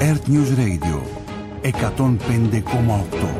Earth News Radio 105,8.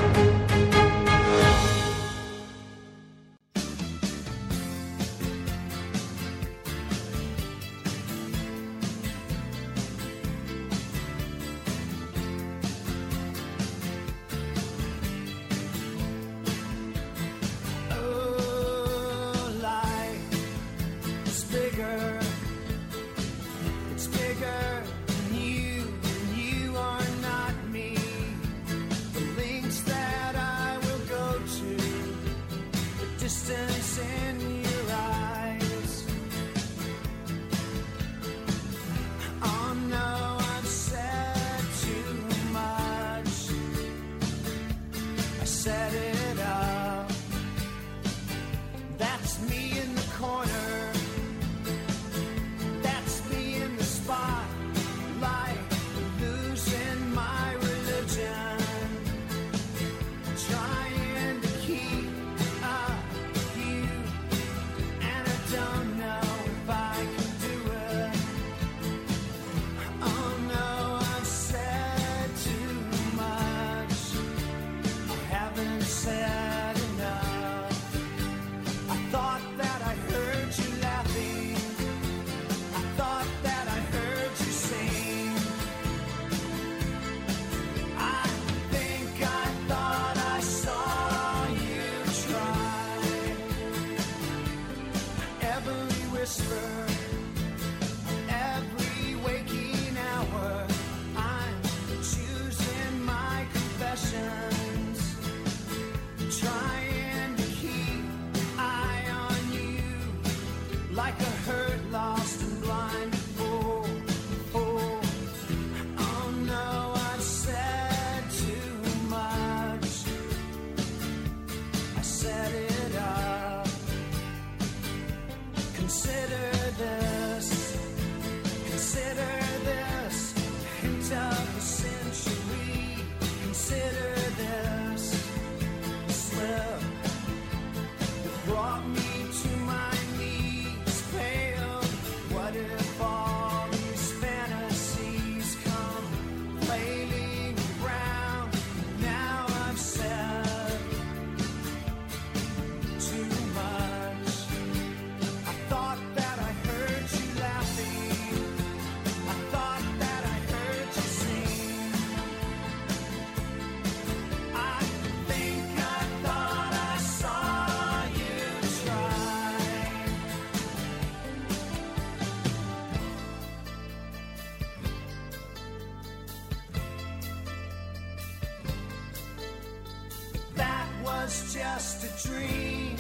Just a dream.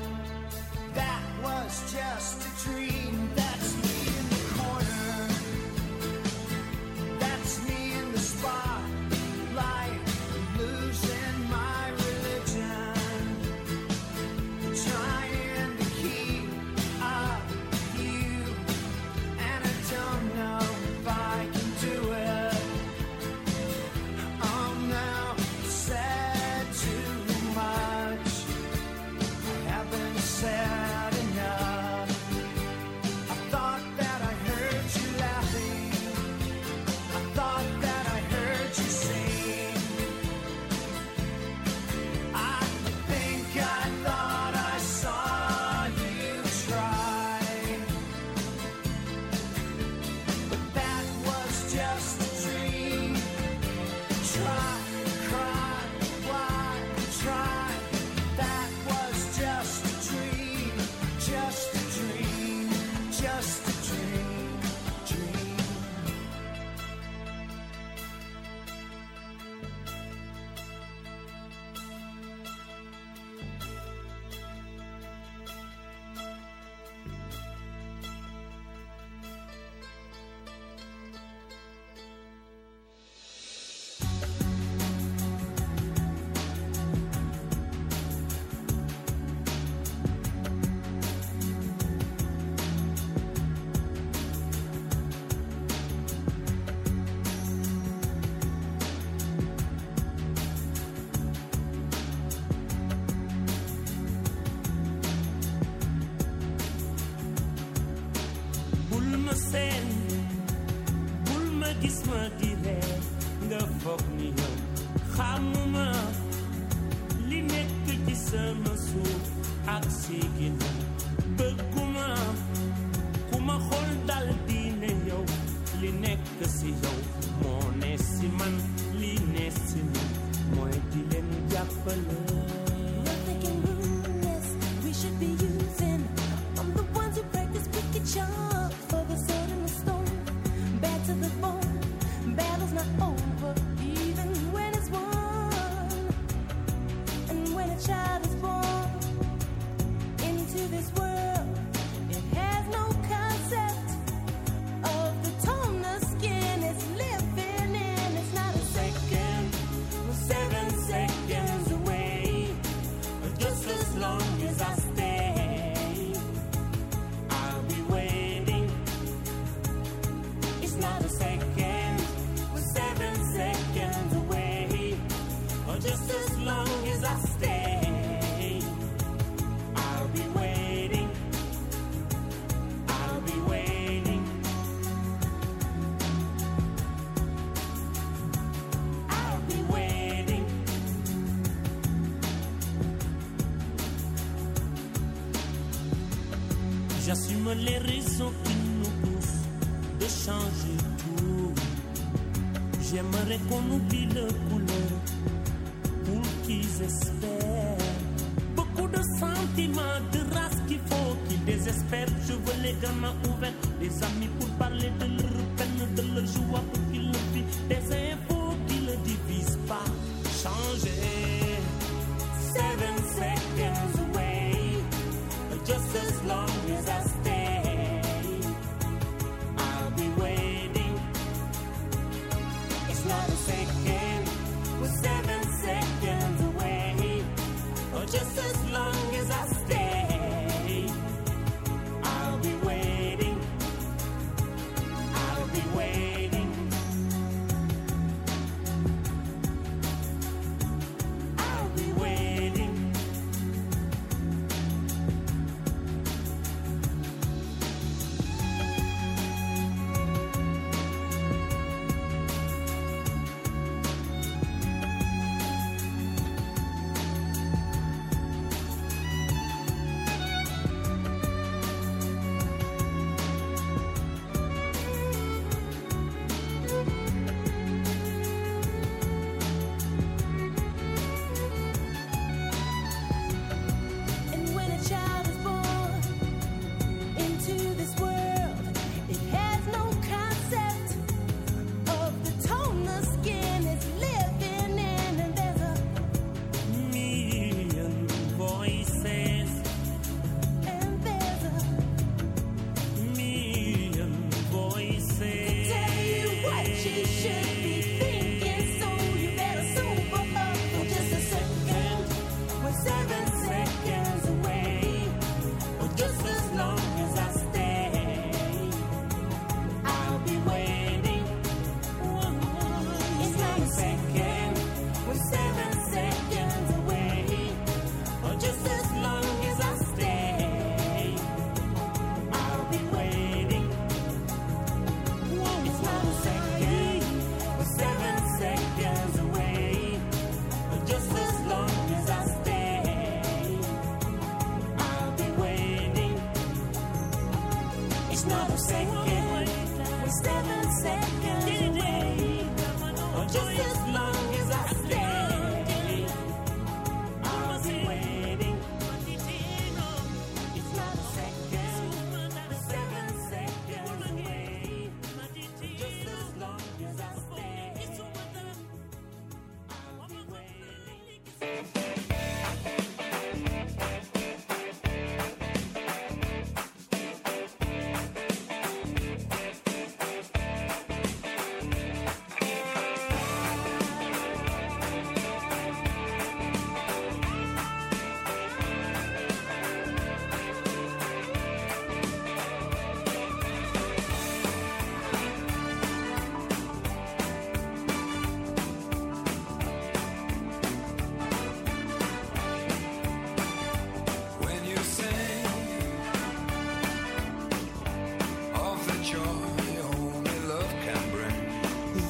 That was just a dream. That's me in the corner. That's me in the spotlight, losing my religion, trying to keep up you, and I don't know if I can do it. Oh no, said too much. I haven't said enough. I thought that I heard you laughing. I thought that I heard you sing. I think I thought I saw you try. But that was just a dream. Try, cry, why, try. That was just a dream, just a dream, just a dream, dream. bul ma gis ma di ree nga foog ni yow xamuma li nekk ci sama suuf ak si ginnaaw bëgguma ku ma xool dal di ne yow li nekk si yow moo ne si man li ne si man mooy di leen jàppale. Should be using. I'm the ones who practice wicked charms for the sword and the stone. Bad to the bone. Battle's not over, even when it's won. And when a child is born into this world, it has no concept of the tone the skin is living in. It's not a second, 7 seconds away, just as long as I just as long as I stay, I'll be waiting, I'll be waiting, I'll be waiting. J'assume les raisons qui nous poussent de changer tout. J'aimerais qu'on oublie le couleur pour qu'ils espèrent. Beaucoup de sentiments, de race qu'il faut qu'ils désespèrent. Je veux les gamins ouverts, des amis pour parler de leur peine, de leur joie pour qu'ils le vivent. Des infos qui ne divisent pas, changer. 7 seconds away, just as long as I stay, I'll be waiting. It's not a second, we're 7 seconds away, or just as long as I stay, I'll be waiting, I'll be waiting,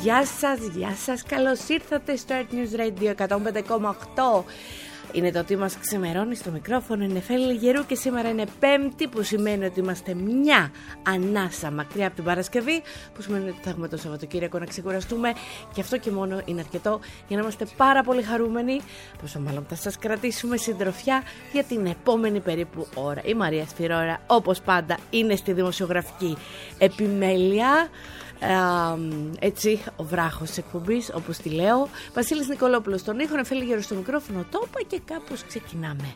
Γεια σας, καλώς ήρθατε στο Earth News Radio 105,8. Είναι το τι μας ξημερώνει στο μικρόφωνο, είναι Νεφέλη Γερού και σήμερα είναι Πέμπτη, που σημαίνει ότι είμαστε μια ανάσα μακριά από την Παρασκευή, που σημαίνει ότι θα έχουμε το Σαββατοκύριακο να ξεκουραστούμε, και αυτό και μόνο είναι αρκετό για να είμαστε πάρα πολύ χαρούμενοι, πόσο μάλλον θα σας κρατήσουμε συντροφιά για την επόμενη περίπου ώρα. Η Μαρία Σφυρώρα, όπως πάντα, είναι στη δημοσιογραφική επιμέλεια. Έτσι, ο βράχος της εκπομπής, όπως τη λέω. Βασίλης Νικολόπουλος στον ήχο, Νεφέλη Γερού στο μικρόφωνο. Το είπα και κάπως ξεκινάμε.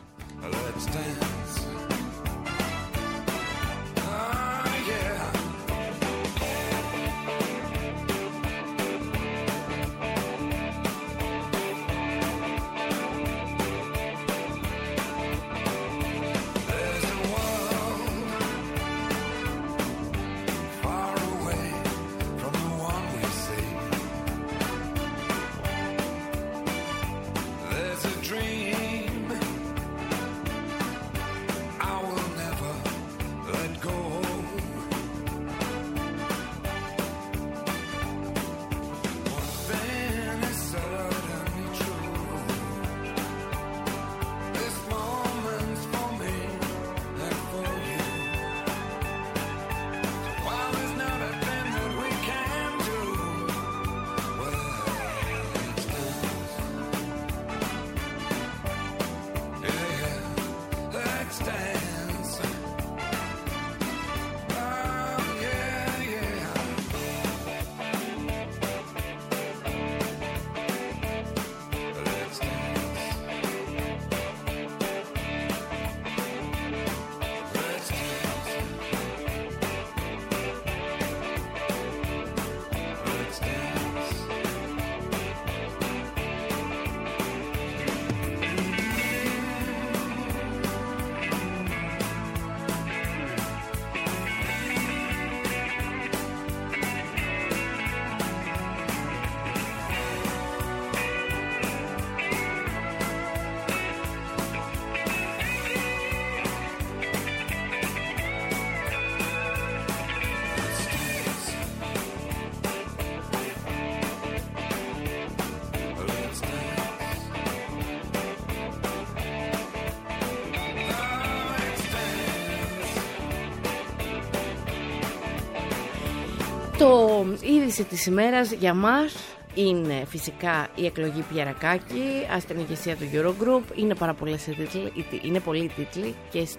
Το είδηση της ημέρας για μας είναι φυσικά η εκλογή Πιερακάκη στην ηγεσία του Eurogroup. Είναι πάρα πολλές τίτλοι, είναι πολλοί τίτλοι και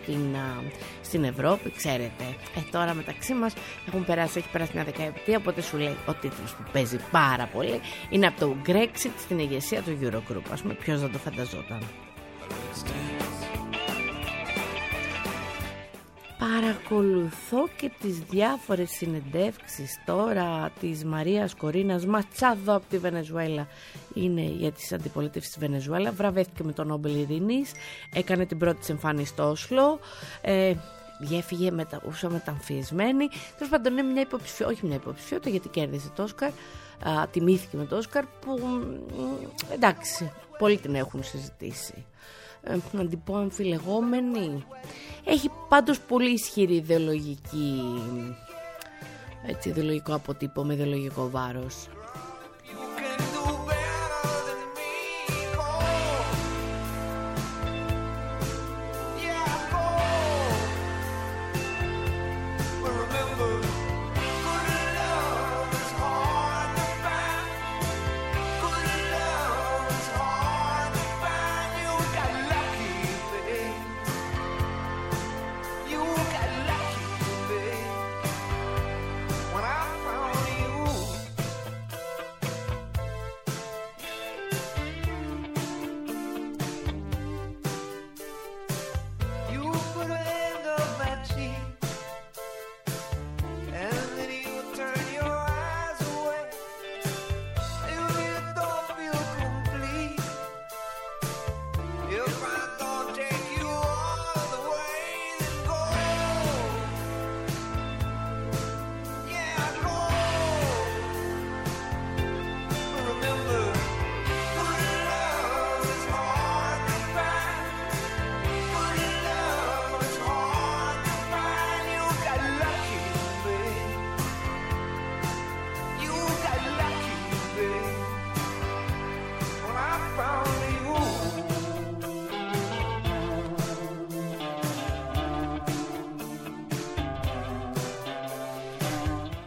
στην Ευρώπη, ξέρετε. Τώρα μεταξύ μας έχει περάσει μια δεκαετία, οπότε σου λέει ο τίτλος που παίζει πάρα πολύ είναι από το Brexit στην ηγεσία του Eurogroup. Ας πούμε, ποιος δεν το φανταζόταν. Παρακολουθώ και τις διάφορες συνεντεύξεις τώρα της Μαρίας Κορίνας Ματσάδο από τη Βενεζουέλα. Είναι για τις αντιπολίτευσεις της Βενεζουέλα. Βραβεύτηκε με τον Νόμπελ Ειρήνης. Έκανε την πρώτη της εμφάνιση στο Όσλο. Διέφυγε μεταμφιεσμένη. Τέλος πάντων είναι μια υποψηφιότητα, όχι μια υποψηφιότητα, γιατί κέρδισε το Όσκαρ. Τιμήθηκε με το Όσκαρ, που εντάξει, πολλοί την έχουν συζητήσει. Να την πω αμφιλεγόμενη. Έχει πάντως πολύ ισχυρή ιδεολογικό αποτύπωμα, με ιδεολογικό βάρος.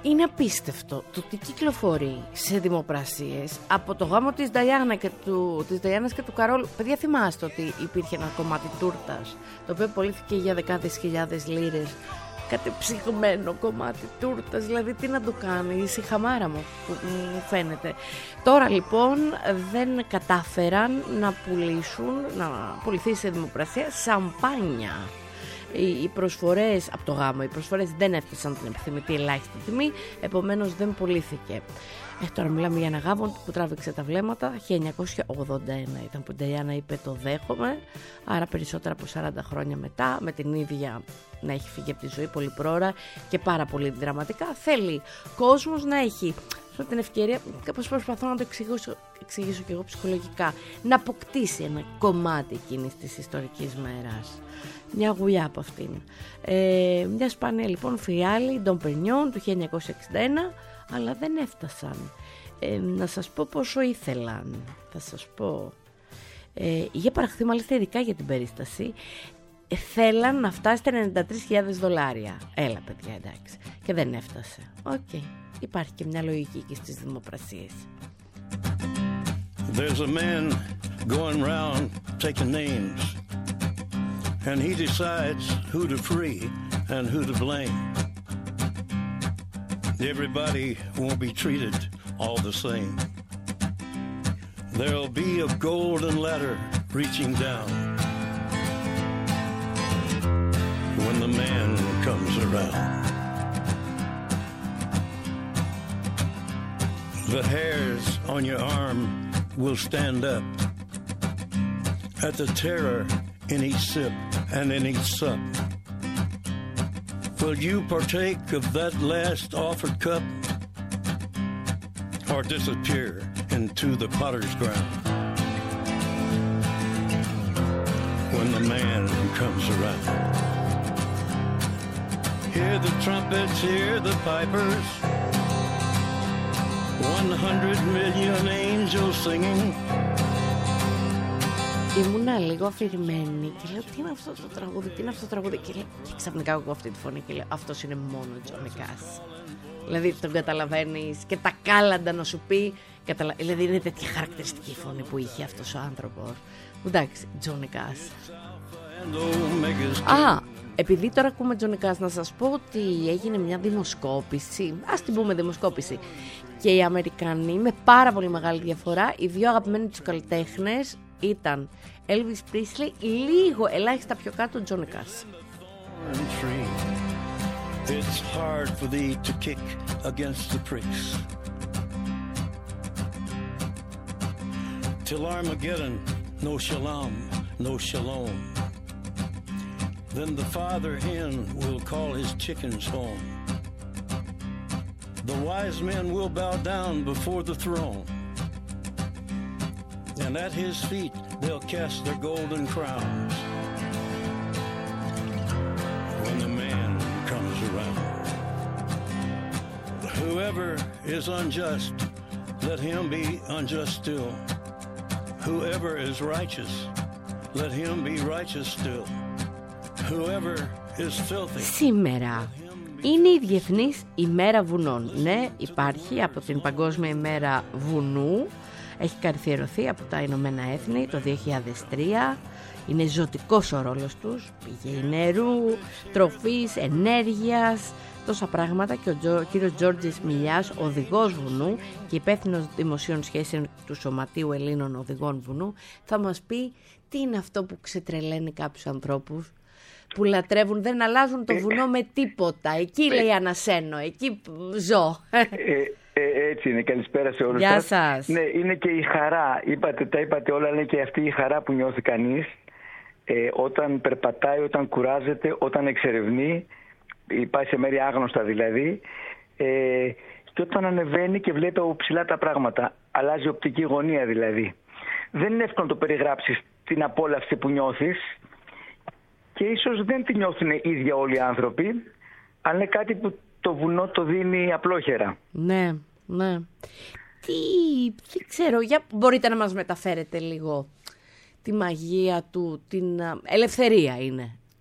Είναι απίστευτο το τι κυκλοφορεί σε δημοπρασίες από το γάμο της Νταϊάνας και του Καρόλου. Παιδιά, θυμάστε ότι υπήρχε ένα κομμάτι τούρτας, το οποίο πωλήθηκε για δεκάδες χιλιάδες λίρες. Κατεψυγμένο κομμάτι τούρτας, δηλαδή τι να το κάνει, η χαμάρα μου που μου φαίνεται. Τώρα λοιπόν δεν κατάφεραν να πουληθεί σε δημοπρασία σαμπάνια. Οι προσφορές από το γάμο, οι προσφορές δεν έφτασαν την επιθυμητή ελάχιστη τιμή, επομένως δεν πουλήθηκε. Τώρα μιλάμε για ένα γάμο που τράβηξε τα βλέμματα. 1981 ήταν που η Νταϊάννα είπε το δέχομαι, άρα περισσότερα από 40 χρόνια μετά, με την ίδια να έχει φύγει από τη ζωή πολύ πρόωρα και πάρα πολύ δραματικά. Θέλει κόσμος να έχει την ευκαιρία, κάπως προσπαθώ να το εξηγήσω και εγώ ψυχολογικά, να αποκτήσει ένα κομμάτι εκείνης της ιστορικής μέρας. Μια γουλιά από αυτήν. Μια σπάνια λοιπόν φιάλη Ντον Περνιόν του 1961, αλλά δεν έφτασαν. Να σας πω πόσο ήθελαν. Θα σας πω. Είχε παραχθεί μάλιστα ειδικά για την περίσταση. Θέλαν να φτάσει στα $93,000. Έλα παιδιά, εντάξει. Και δεν έφτασε. Οκ. Υπάρχει και μια λογική και στις δημοπρασίες. There's a man going round taking names, and he decides who to free and who to blame. Everybody won't be treated all the same. There'll be a golden ladder reaching down when the man comes around. The hairs on your arm will stand up at the terror in each sip and in each sup. Will you partake of that last offered cup, or disappear into the potter's ground when the man comes around? Hear the trumpets, hear the pipers, 100 million angels singing. Ήμουνα λίγο αφηρημένη και λέω τι είναι αυτό το τραγούδι, τι είναι αυτό το τραγούδι, και ξαφνικά εγώ αυτή τη φωνή και λέω αυτός είναι μόνο Τζόνι Κάς. Δηλαδή τον καταλαβαίνεις και τα κάλαντα να σου πει, δηλαδή είναι τέτοια χαρακτηριστική φωνή που είχε αυτός ο άνθρωπος. Εντάξει, Τζόνι Κάς. Επειδή τώρα ακούμε Τζόνι Κάς, να σας πω ότι έγινε μια δημοσκόπηση, ας την πούμε δημοσκόπηση, και οι Αμερικανοί με πάρα πολύ μεγάλη διαφορά, οι δύο αγαπημένοι τους καλλιτέχνες ήταν Elvis Presley, λίγο ελάχιστα πιο κάτω Τζόνι Κάς. It's hard for thee to kick against the pricks till Armageddon, no shalom, no shalom. Then the father hen will call his chickens home. The wise men will bow down before the throne, and at his feet they'll cast their golden crowns when the man comes around. Whoever is unjust, let him be unjust still. Whoever is righteous, let him be righteous still. Whoever is filthy. Σήμερα είναι η Διεθνής ημέρα βουνών. Ναι, υπάρχει από την Παγκόσμια ημέρα βουνού. Έχει καθιερωθεί από τα Ηνωμένα Έθνη το 2003. Είναι ζωτικός ο ρόλος τους. Πηγή νερού, τροφής, ενέργειας, τόσα πράγματα. Και ο κύριος Τζόρτζης Μιλιάς, οδηγός βουνού και υπεύθυνος δημοσίων σχέσεων του Σωματείου Ελλήνων Οδηγών Βουνού, θα μας πει τι είναι αυτό που ξετρελαίνει κάποιους ανθρώπους που λατρεύουν, δεν αλλάζουν το βουνό με τίποτα. Εκεί λέει ανασένω, εκεί ζω. Έτσι είναι, καλησπέρα σε όλους. Γεια σας. Ναι, είναι και η χαρά, τα είπατε όλα, είναι και αυτή η χαρά που νιώθει κανείς όταν περπατάει, όταν κουράζεται, όταν εξερευνεί, πάει σε μέρη άγνωστα δηλαδή, και όταν ανεβαίνει και βλέπει από ψηλά τα πράγματα, αλλάζει οπτική γωνία δηλαδή. Δεν είναι εύκολο να το περιγράψεις την απόλαυση που νιώθεις, και ίσως δεν τη νιώθουν ίδια όλοι οι άνθρωποι, αλλά είναι κάτι που το βουνό το δίνει απλόχερα. Ναι, ναι. Δεν ξέρω, μπορείτε να μας μεταφέρετε λίγο τη μαγεία του, την ελευθερία είναι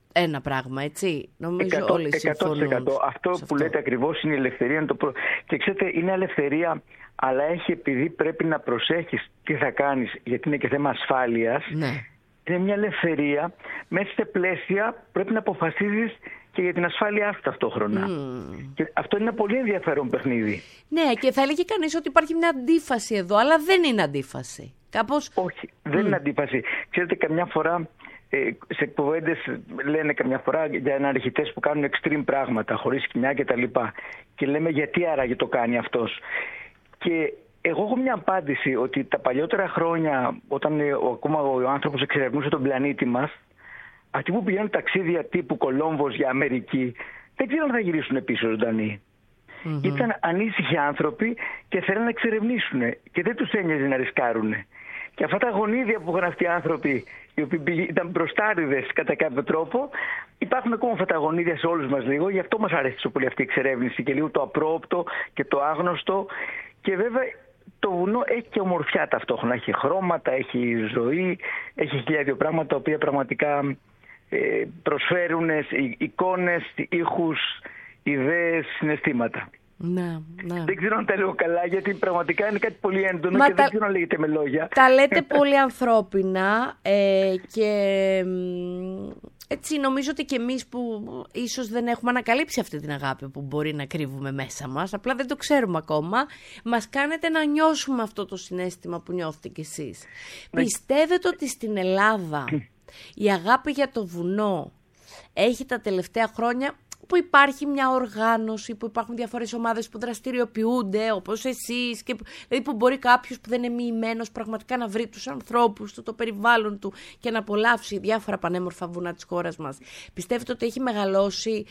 ένα πράγμα, έτσι. Νομίζω όλοι 100%. συμφωνούν. Αυτό που λέτε ακριβώς είναι η ελευθερία. Και ξέρετε, είναι ελευθερία, αλλά έχει, επειδή πρέπει να προσέχεις τι θα κάνεις, γιατί είναι και θέμα ασφάλειας. Ναι. Είναι μια ελευθερία. Μέσα σε πλαίσια πρέπει να αποφασίζεις και για την ασφάλειά σου ταυτόχρονα. Και αυτό είναι ένα πολύ ενδιαφέρον παιχνίδι. Ναι, και θα έλεγε κανείς ότι υπάρχει μια αντίφαση εδώ, αλλά δεν είναι αντίφαση. Κάπως... Όχι, δεν είναι αντίφαση. Ξέρετε, καμιά φορά σε εκπομπές λένε καμιά φορά για αναρχητές που κάνουν extreme πράγματα, χωρίς σκοινιά κτλ. Και λέμε γιατί άραγε το κάνει αυτός. Και εγώ έχω μια απάντηση ότι τα παλιότερα χρόνια, όταν ακόμα ο άνθρωπος εξερευνούσε τον πλανήτη μας, αυτοί που πηγαίνουν ταξίδια τύπου Κολόμβος για Αμερική, δεν ξέρουν αν θα γυρίσουν πίσω ζωντανοί. Ήταν ανήσυχοι άνθρωποι και θέλουν να εξερευνήσουν και δεν τους ένοιαζε να ρισκάρουν. Και αυτά τα γονίδια που είχαν αυτοί οι άνθρωποι, οι οποίοι ήταν μπροστάριδες κατά κάποιο τρόπο, υπάρχουν ακόμα αυτά τα γονίδια σε όλους μας λίγο. Γι' αυτό μας αρέσει τόσο πολύ αυτή η εξερεύνηση και λίγο το απρόοπτο και το άγνωστο. Και βέβαια το βουνό έχει και ομορφιά ταυτόχρονα. Έχει χρώματα, έχει ζωή, έχει χιλιάδιο πράγματα τα οποία πραγματικά προσφέρουν εικόνες, ήχους, ιδέες, συναισθήματα. Ναι. Δεν ξέρω αν τα λέω καλά, γιατί πραγματικά είναι κάτι πολύ έντονο και δεν ξέρω να λέγεται με λόγια. Τα λέτε πολύ ανθρώπινα και έτσι νομίζω ότι και εμείς που ίσως δεν έχουμε ανακαλύψει αυτή την αγάπη που μπορεί να κρύβουμε μέσα μας, απλά δεν το ξέρουμε ακόμα, μας κάνετε να νιώσουμε αυτό το συναίσθημα που νιώθετε κι εσείς. Πιστεύετε ότι στην Ελλάδα η αγάπη για το βουνό έχει τα τελευταία χρόνια που υπάρχει μια οργάνωση, που υπάρχουν διάφορες ομάδες που δραστηριοποιούνται όπως εσείς, και, δηλαδή που μπορεί κάποιος που δεν είναι μοιημένος πραγματικά να βρει τους ανθρώπους του, το περιβάλλον του και να απολαύσει διάφορα πανέμορφα βουνά της χώρας μας. Πιστεύετε ότι έχει μεγαλώσει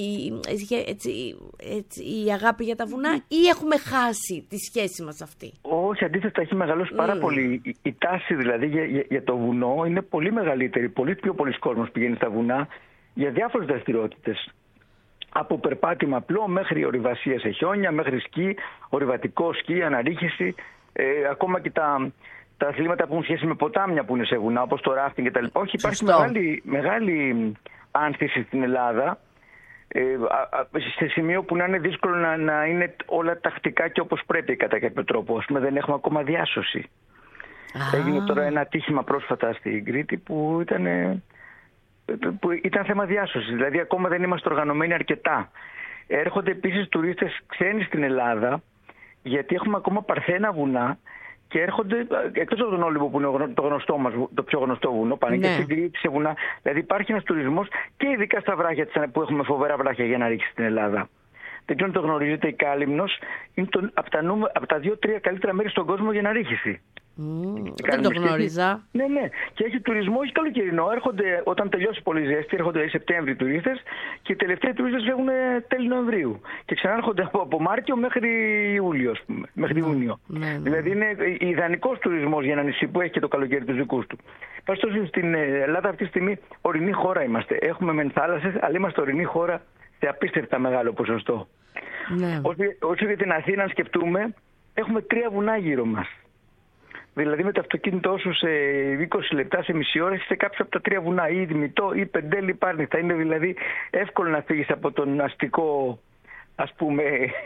η αγάπη για τα βουνά ή έχουμε χάσει τη σχέση μας αυτή? Όχι, αντίθετα έχει μεγαλώσει πάρα πολύ. Η τάση δηλαδή για το βουνό είναι πολύ μεγαλύτερη. Πολύ πιο πολλοί κόσμος πηγαίνει στα βουνά για διάφορες δραστηριότητες. Από περπάτημα απλό μέχρι ορειβασία σε χιόνια, μέχρι σκι, ορειβατικό σκι, αναρρίχηση, ακόμα και τα αθλήματα που έχουν σχέση με ποτάμια που είναι σε βουνά, όπως το ράφτινγκ κτλ. Όχι, υπάρχει μεγάλη άνθηση στην Ελλάδα, σε σημείο που να είναι δύσκολο να είναι όλα τακτικά και όπως πρέπει κατά κάποιο τρόπο. Ας πούμε, δεν έχουμε ακόμα διάσωση. Έγινε τώρα ένα ατύχημα πρόσφατα στην Κρήτη που ήταν θέμα διάσωσης, δηλαδή ακόμα δεν είμαστε οργανωμένοι αρκετά. Έρχονται επίσης τουρίστες ξένοι στην Ελλάδα, γιατί έχουμε ακόμα παρθένα βουνά και έρχονται εκτός από τον Όλυμπο που είναι το γνωστό μας, το πιο γνωστό βουνό, πάνε και στην Κρήτη σε βουνά. Δηλαδή υπάρχει ένας τουρισμός και ειδικά στα βράχια που έχουμε φοβερά βράχια για να ρίξει στην Ελλάδα. Δεν ξέρω αν το γνωρίζετε, η Κάλυμνος είναι από τα 2-3 καλύτερα μέρη στον κόσμο για να ρίχηση. Δεν το γνώριζα. Ναι. Και έχει τουρισμό, έχει καλοκαιρινό. Έρχονται όταν τελειώσει πολύ ζέστη, έρχονται Σεπτέμβρη τουρίστες και οι τελευταίοι τουρίστες φεύγουν τέλη Νοεμβρίου. Και ξανάρχονται από Μάρτιο μέχρι Ιούλιο, ας πούμε, μέχρι Ιούνιο. Δηλαδή είναι ιδανικός τουρισμός για ένα νησί που έχει και το καλοκαίρι τους δικούς του. Πάντως στην Ελλάδα αυτή τη στιγμή ορεινή χώρα είμαστε. Έχουμε μεν θάλασσες, αλλά είμαστε ορεινή χώρα σε απίστευτα μεγάλο ποσοστό. Όσο για την Αθήνα, αν σκεφτούμε, έχουμε 3 βουνά γύρω μας. Δηλαδή με το αυτοκίνητό σου σε 20 λεπτά, σε μισή ώρα, σε κάποιο από τα 3 βουνά, ή Δημητό ή Πεντέλη Πάρνη. Θα είναι δηλαδή εύκολο να φύγεις από τον αστικό, ας πούμε,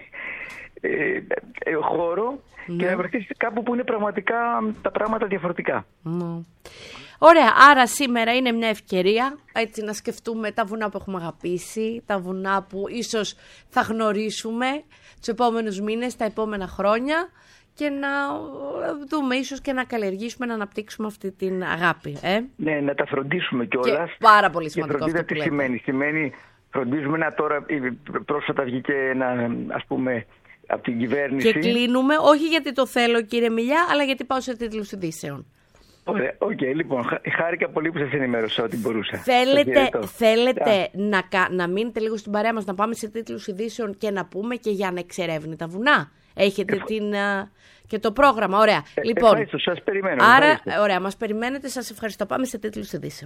χώρο και να βρεθείς κάπου που είναι πραγματικά τα πράγματα διαφορετικά. Ωραία, άρα σήμερα είναι μια ευκαιρία έτσι να σκεφτούμε τα βουνά που έχουμε αγαπήσει, τα βουνά που ίσως θα γνωρίσουμε τους επόμενους μήνες, τα επόμενα χρόνια, και να δούμε ίσως και να καλλιεργήσουμε, να αναπτύξουμε αυτή την αγάπη. Ναι, να τα φροντίσουμε κιόλας. Και πάρα πολύ σημαντικό. Και φροντίδα τι σημαίνει. Σημαίνει φροντίζουμε τώρα, πρόσφατα βγήκε ένα, ας πούμε, από την κυβέρνηση. Και κλείνουμε, όχι γιατί το θέλω κύριε Μιλιά, αλλά γιατί πάω σε τίτλους ειδήσεων. Ωραία, λοιπόν, χάρηκα πολύ που σας ενημέρωσα ό,τι μπορούσα. Θέλετε να μείνετε λίγο στην παρέα μας, να πάμε σε τίτλους ειδήσεων και να πούμε και για ανεξερεύνητα βουνά? Έχετε και το πρόγραμμα, ωραία. Λοιπόν, ευχαριστώ, σας περιμένω. Άρα, ευχαριστώ. Ωραία, μας περιμένετε, σας ευχαριστώ. Πάμε σε τίτλους ειδήσεων.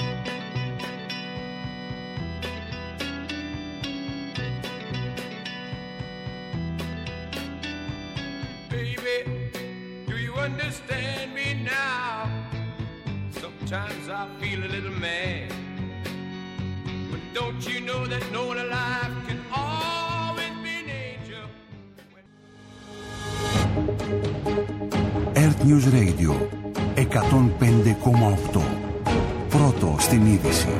Baby, do you understand me now? Sometimes I feel a little mad. Don't you know that no one alive can always be an angel? Earth News Radio 105,8. Πρώτο στην είδηση.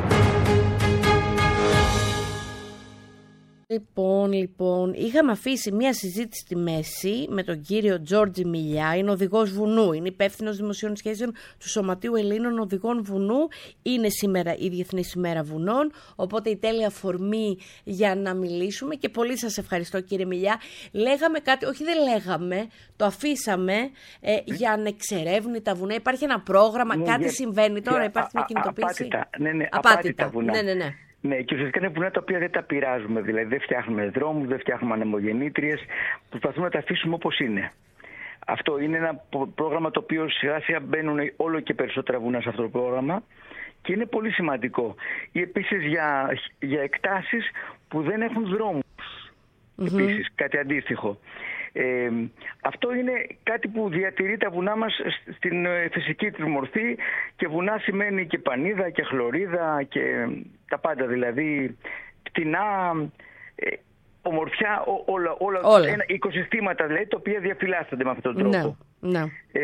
Λοιπόν, είχαμε αφήσει μία συζήτηση στη μέση με τον κύριο Τζόρτζι Μιλιά, είναι οδηγός βουνού, είναι υπεύθυνος δημοσίων σχέσεων του Σωματείου Ελλήνων Οδηγών Βουνού. Είναι σήμερα η Διεθνής ημέρα βουνών, οπότε η τέλεια αφορμή για να μιλήσουμε και πολύ σας ευχαριστώ κύριε Μιλιά. Λέγαμε κάτι, όχι δεν λέγαμε, το αφήσαμε για ανεξερεύνητα βουνά. Υπάρχει ένα πρόγραμμα, κάτι συμβαίνει τώρα, υπάρχει μια κινητοποίηση. Απάτητα βουνά. Ναι. Ναι, και ουσιαστικά είναι βουνά τα οποία δεν τα πειράζουμε. Δηλαδή δεν φτιάχνουμε δρόμους, δεν φτιάχνουμε ανεμογεννήτριες. Προσπαθούμε να τα αφήσουμε όπως είναι. Αυτό είναι ένα πρόγραμμα το οποίο σιγά σιγά μπαίνουν όλο και περισσότερα βουνά σε αυτό το πρόγραμμα και είναι πολύ σημαντικό. Ή επίσης για εκτάσεις που δεν έχουν δρόμους. Επίσης, κάτι αντίστοιχο. Αυτό είναι κάτι που διατηρεί τα βουνά μας στην φυσική του μορφή και βουνά σημαίνει και πανίδα και χλωρίδα και τα πάντα, δηλαδή πτηνά, ομορφιά, όλα. Οικοσυστήματα δηλαδή τα οποία διαφυλάσσονται με αυτόν τον τρόπο. Ναι.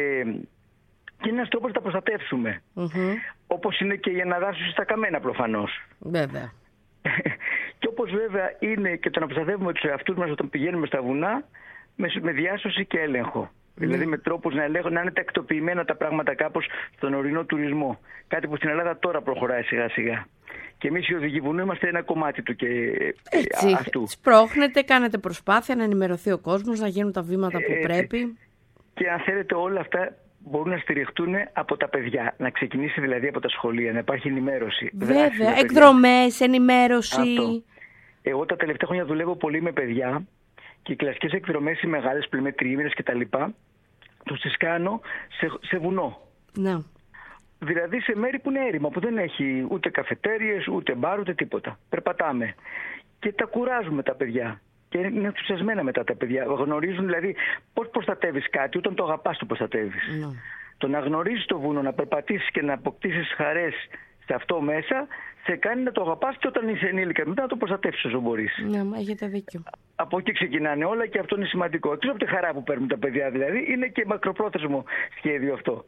Και είναι ένας τρόπος να τα προστατεύσουμε. Όπως είναι και η αναδάσωση στα καμένα προφανώς. Βέβαια. Και όπως βέβαια είναι και το να προστατεύουμε τους εαυτούς μας όταν πηγαίνουμε στα βουνά με διάσωση και έλεγχο. Δηλαδή με τρόπους να είναι τακτοποιημένα τα πράγματα κάπως στον ορεινό τουρισμό. Κάτι που στην Ελλάδα τώρα προχωράει σιγά σιγά. Και εμείς οι οδηγοί βουνού είμαστε ένα κομμάτι του και αυτού. Σπρώχνετε, κάνετε προσπάθεια να ενημερωθεί ο κόσμος, να γίνουν τα βήματα που πρέπει. Και αν θέλετε όλα αυτά μπορούν να στηριχτούν από τα παιδιά. Να ξεκινήσει δηλαδή από τα σχολεία, να υπάρχει ενημέρωση. Βέβαια, εκδρομές, ενημέρωση. Αυτό. Εγώ τα τελευταία χρόνια δουλεύω πολύ με παιδιά. Και οι κλασικές εκδρομές, οι μεγάλες που λέμε τριήμερες και τα λοιπά, τους τις κάνω σε βουνό. Ναι. Δηλαδή σε μέρη που είναι έρημα, που δεν έχει ούτε καφετέριες, ούτε μπαρ, ούτε τίποτα. Περπατάμε. Και τα κουράζουμε τα παιδιά. Και είναι ενθουσιασμένα μετά τα παιδιά. Γνωρίζουν δηλαδή πώς προστατεύεις κάτι, όταν το αγαπάς το προστατεύεις. Ναι. Το να γνωρίζεις το βουνό, να περπατήσεις και να αποκτήσεις χαρές σε αυτό μέσα, σε κάνει να το αγαπάς και όταν είσαι ενήλικα μετά να το προστατεύσεις όσο μπορείς. Ναι, έχετε δίκιο. Από εκεί ξεκινάνε όλα και αυτό είναι σημαντικό. Εκτός από τη χαρά που παίρνουν τα παιδιά δηλαδή, είναι και μακροπρόθεσμο σχέδιο αυτό.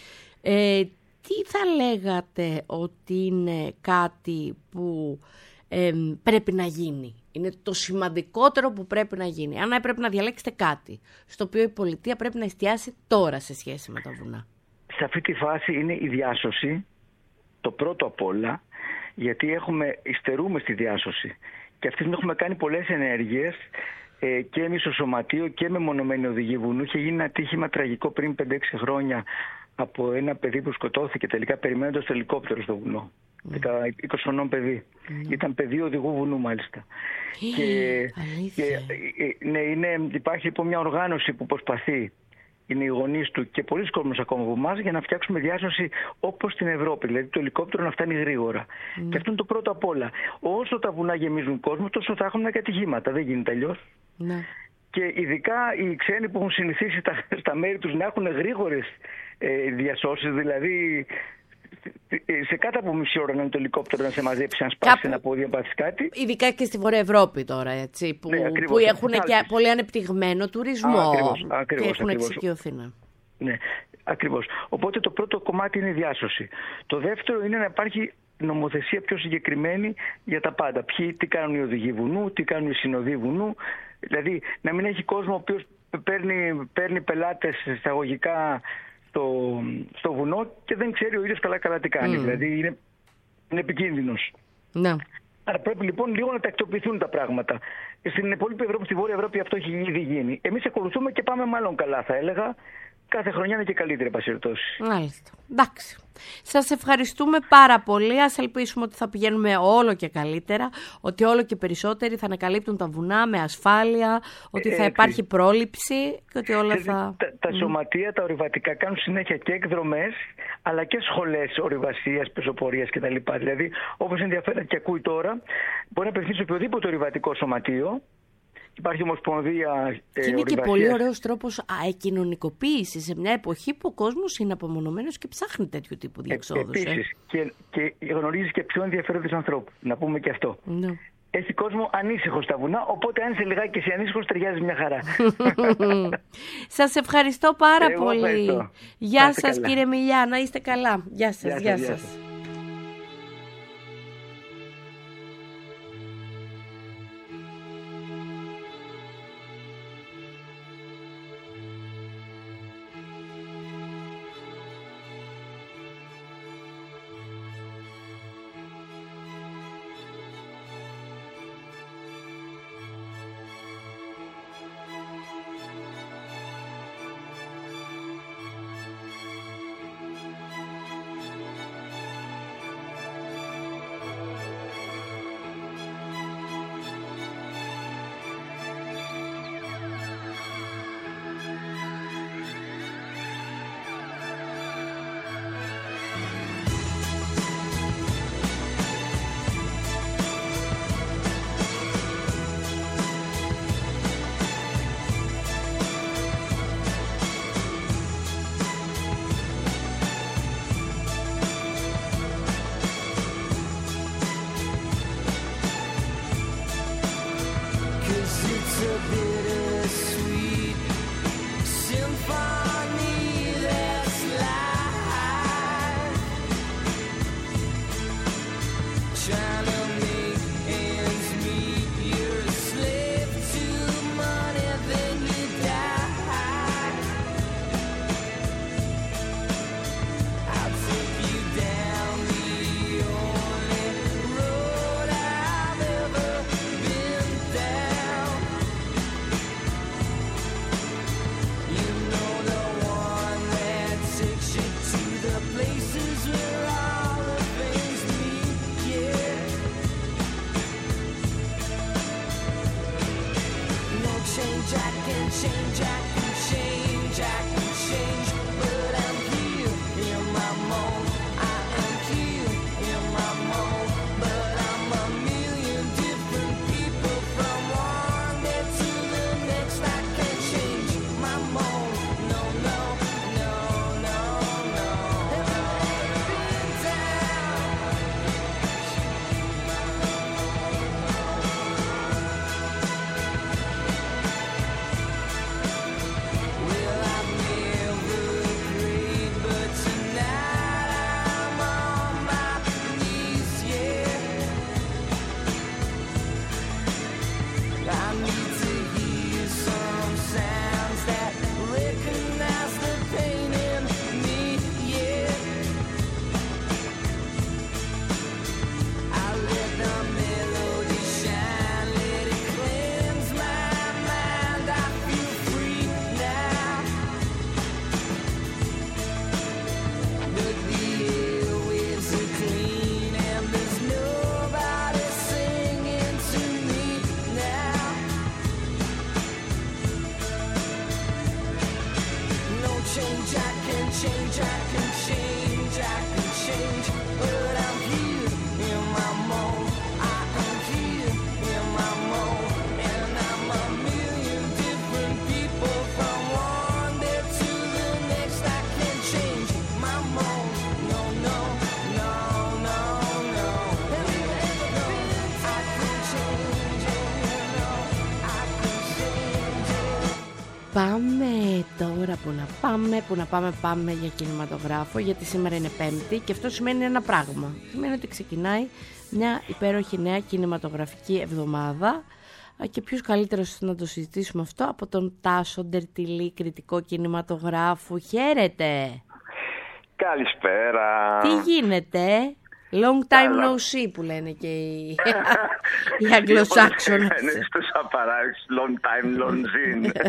Τι θα λέγατε ότι είναι κάτι που πρέπει να γίνει? Είναι το σημαντικότερο που πρέπει να γίνει. Αν έπρεπε να διαλέξετε κάτι στο οποίο η πολιτεία πρέπει να εστιάσει τώρα σε σχέση με τα βουνά. Σε αυτή τη φάση είναι η διάσωση, το πρώτο απ' όλα, γιατί υστερούμε στη διάσωση. Και αυτή έχουμε κάνει πολλές ενέργειες και εμείς στο Σωματείο και με μονομένοι οδηγοί βουνού. Είχε γίνει ένα ατύχημα τραγικό πριν 5-6 χρόνια από ένα παιδί που σκοτώθηκε τελικά περιμένοντας το ελικόπτερο στο βουνό. 20 χρονών παιδί. Ήταν παιδί οδηγού βουνού μάλιστα. Υπάρχει λοιπόν μια οργάνωση που προσπαθεί, είναι οι γονείς του και πολλοί κόσμος ακόμα από εμάς, για να φτιάξουμε διάσωση όπως στην Ευρώπη. Δηλαδή το ελικόπτερο να φτάνει γρήγορα. Και αυτό είναι το πρώτο απ' όλα. Όσο τα βουνά γεμίζουν κόσμο, τόσο θα έχουν ατυχήματα. Δεν γίνεται αλλιώς. Ναι. Και ειδικά οι ξένοι που έχουν συνηθίσει στα μέρη τους να έχουν γρήγορες διασώσεις, δηλαδή σε κάτω από μισή ώρα να είναι το ελικόπτερο να σε μαζέψει, να σπάσει ένα πόδι, να πάθεις κάτι. Ειδικά και στη Βόρεια Ευρώπη τώρα, έτσι, που έχουν και πολύ ανεπτυγμένο τουρισμό. Ακριβώς, και έχουν εξοικειωθεί. Ναι, ακριβώς. Οπότε το πρώτο κομμάτι είναι η διάσωση. Το δεύτερο είναι να υπάρχει νομοθεσία πιο συγκεκριμένη για τα πάντα. Τι κάνουν οι οδηγοί βουνού, τι κάνουν οι συνοδοί βουνού. Δηλαδή να μην έχει κόσμο ο οποίος παίρνει πελάτες εισαγωγικά στο βουνό και δεν ξέρει ο ίδιος καλά τι κάνει. Δηλαδή είναι επικίνδυνος. Ναι. Άρα πρέπει λοιπόν λίγο να τακτοποιηθούν τα πράγματα. Στην υπόλοιπη Ευρώπη, στη Βόρεια Ευρώπη αυτό έχει ήδη γίνει. Εμείς ακολουθούμε και πάμε μάλλον καλά, θα έλεγα. Κάθε χρονιά είναι και καλύτερη επασυρτώση. Μάλιστα. Εντάξει. Σας ευχαριστούμε πάρα πολύ. Ας ελπίσουμε ότι θα πηγαίνουμε όλο και καλύτερα, ότι όλο και περισσότεροι θα ανακαλύπτουν τα βουνά με ασφάλεια, ότι θα υπάρχει πρόληψη και ότι όλα θα... Τα σωματεία, τα ορειβατικά κάνουν συνέχεια και εκδρομές, αλλά και σχολές ορειβασίας, πεζοπορίας κτλ. Δηλαδή, όπως ενδιαφέρεται και ακούει τώρα, μπορεί να απευθύνει σε οποιοδήποτε ορειβατικό σωματείο Υπάρχει ομοσπονδία. Και είναι και πολύ ωραίος τρόπος κοινωνικοποίησης σε μια εποχή που ο κόσμος είναι απομονωμένος και ψάχνει τέτοιου τύπου διεξόδους. Επίσης, και γνωρίζεις και πιο ενδιαφέροντες ανθρώπους. Να πούμε και αυτό. Ναι. Έχει κόσμο ανήσυχο στα βουνά, οπότε αν είσαι λιγάκι και εσύ ανήσυχος, ταιριάζει μια χαρά. Σας ευχαριστώ πάρα πολύ. Ευχαριστώ. Γεια σας κύριε Μιλιά, να είστε καλά. Γεια σας, γεια σας. Πάμε τώρα που να πάμε για κινηματογράφο, γιατί σήμερα είναι Πέμπτη και αυτό σημαίνει ένα πράγμα. Σημαίνει ότι ξεκινάει μια υπέροχη νέα κινηματογραφική εβδομάδα και ποιος καλύτερος να το συζητήσουμε αυτό από τον Τάσο Ντερτιλή, κριτικό κινηματογράφου. Χαίρετε! Καλησπέρα! Τι γίνεται? Long time no see που λένε και οι Αγγλοσάξονες. Είναι στους απαράγεις long time no see.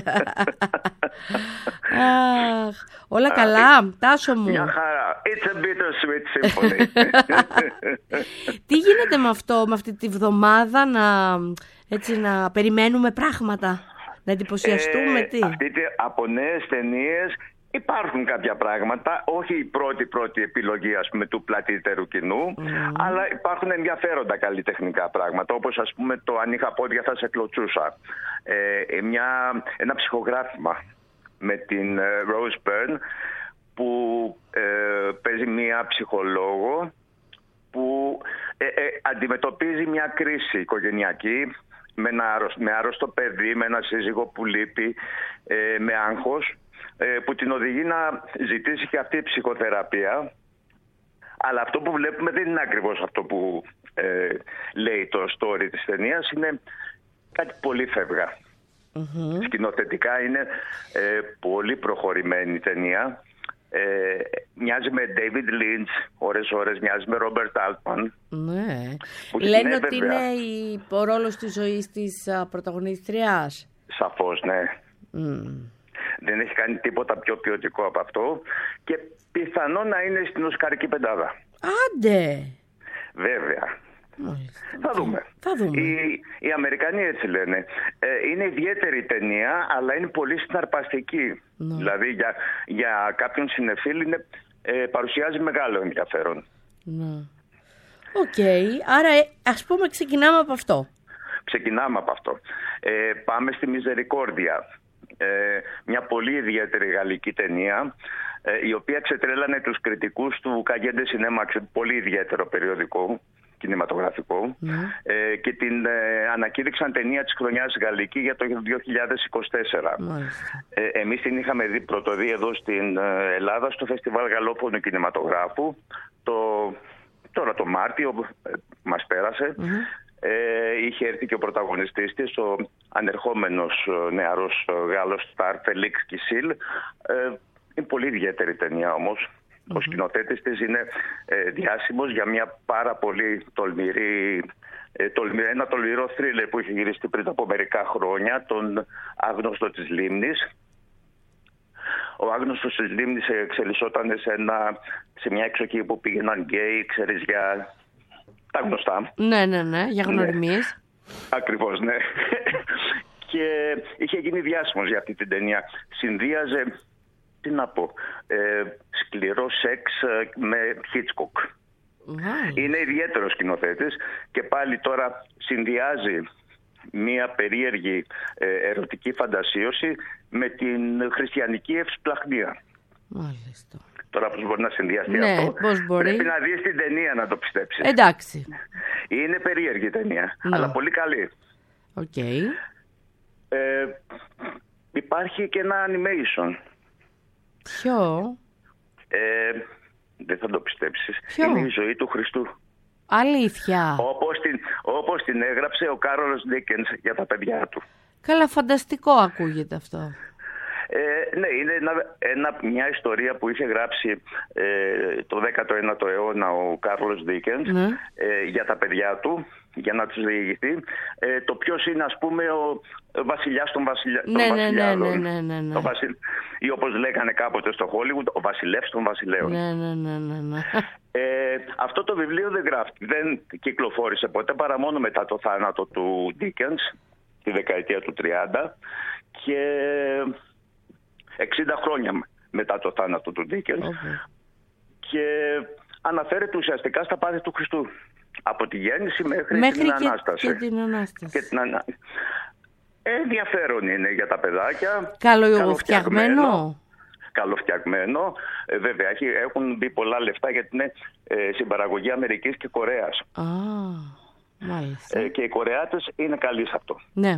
Όλα καλά, Τάσο μου? Μια χαρά. It's a bittersweet symphony. Τι γίνεται με αυτό, με αυτή τη βδομάδα, να περιμένουμε πράγματα, να εντυπωσιαστούμε, τι? Από νέες ταινίες Υπάρχουν κάποια πράγματα, όχι η πρώτη επιλογή, ας πούμε, του πλατύτερου κοινού, αλλά υπάρχουν ενδιαφέροντα καλλιτεχνικά πράγματα, όπως ας πούμε το «Αν είχα πόδια θα σε κλωτσούσα». Ένα ψυχογράφημα με την Rose Byrne που παίζει μία ψυχολόγο που αντιμετωπίζει μια κρίση οικογενειακή με άρρωστο παιδί, με ένα σύζυγο που λείπει, με άγχος, που την οδηγεί να ζητήσει και αυτή η ψυχοθεραπεία. Αλλά αυτό που βλέπουμε δεν είναι ακριβώς αυτό που λέει το story της ταινίας. Είναι κάτι πολύ φεύγα. Σκηνοθετικά είναι πολύ προχωρημένη ταινία. Μοιάζει με David Lynch, ώρες μοιάζει με Robert Altman. Ναι. Λένε ότι είναι ο ρόλος της ζωής της πρωταγωνίστριας. Σαφώς, ναι. Δεν έχει κάνει τίποτα πιο ποιοτικό από αυτό και πιθανό να είναι στην Οσκαρική πεντάδα. Άντε! Βέβαια. Θα δούμε. Οι Αμερικανοί έτσι λένε. Είναι ιδιαίτερη ταινία, αλλά είναι πολύ συναρπαστική. Δηλαδή για κάποιον συνεφίλ παρουσιάζει μεγάλο ενδιαφέρον. Οκ. Άρα ας πούμε ξεκινάμε από αυτό. Πάμε στη Μιζερικόρδια. Μια πολύ ιδιαίτερη γαλλική ταινία, η οποία ξετρέλανε τους κριτικούς του Καγέντε Σινέμα, πολύ ιδιαίτερο περιοδικό κινηματογραφικό, και την ανακήρυξαν ταινία της χρονιάς γαλλική για το 2024. Εμείς την είχαμε πρωτοδεί εδώ στην Ελλάδα στο Φεστιβάλ Γαλλόφωνου Κινηματογράφου τώρα το Μάρτιο μας πέρασε. Είχε έρθει και ο πρωταγωνιστής της, ο ανερχόμενος νεαρός Γάλλος στάρ Φελίξ Κισίλ. Είναι πολύ ιδιαίτερη ταινία όμως. Ο σκηνοθέτης της είναι διάσημος για μια πάρα πολύ ένα τολμηρό θρίλερ που είχε γυριστεί πριν από μερικά χρόνια, τον Άγνωστο της Λίμνης. Ο Άγνωστος της Λίμνης εξελισσόταν σε μια εξοχή που πήγαιναν γκέι, ξέρεις, για τα γνωστά. Ναι, για γνωριμίες. Ακριβώς, ναι. Και είχε γίνει διάσημος για αυτή την ταινία. Συνδύαζε, σκληρό σεξ με Hitchcock. Είναι ιδιαίτερος σκηνοθέτης και πάλι τώρα συνδυάζει μία περίεργη ερωτική φαντασίωση με την χριστιανική ευσπλαχνία. Μάλιστα. Τώρα πώς μπορεί να συνδυαστεί αυτό? Πώς μπορεί? Πρέπει να δεις την ταινία να το πιστέψεις. Εντάξει. Είναι περίεργη ταινία, αλλά πολύ καλή. Υπάρχει και ένα animation. Ποιο? Δεν θα το πιστέψεις. Ποιο? Είναι η ζωή του Χριστού. Αλήθεια? Όπως την έγραψε ο Κάρολος Ντίκενς για τα παιδιά του. Καλά, φανταστικό ακούγεται αυτό. Ναι, είναι μια ιστορία που είχε γράψει το 19ο αιώνα ο Κάρολος Ντίκενς για τα παιδιά του, για να τους διηγηθεί το ποιος είναι, ας πούμε, ο βασιλιάς των βασιλιάδων. Ναι. Ή όπως λέγανε κάποτε στο Χόλιγουντ, ο βασιλεύς των βασιλέων. Ναι. Αυτό το βιβλίο δεν κυκλοφόρησε ποτέ παρά μόνο μετά το θάνατο του Ντίκενς τη δεκαετία του 30 και 60 χρόνια μετά το θάνατο του Ντίκενς, και αναφέρεται ουσιαστικά στα πάθη του Χριστού. Από τη γέννηση μέχρι την Ανάσταση. Και την Ανάσταση. Ενδιαφέρον είναι για τα παιδάκια. Καλοφτιαγμένο. Βέβαια έχουν μπει πολλά λεφτά γιατί είναι συμπαραγωγή Αμερικής και Κορέας. Μάλιστα. Και οι Κορεάτες είναι καλοί σε αυτό. Ναι.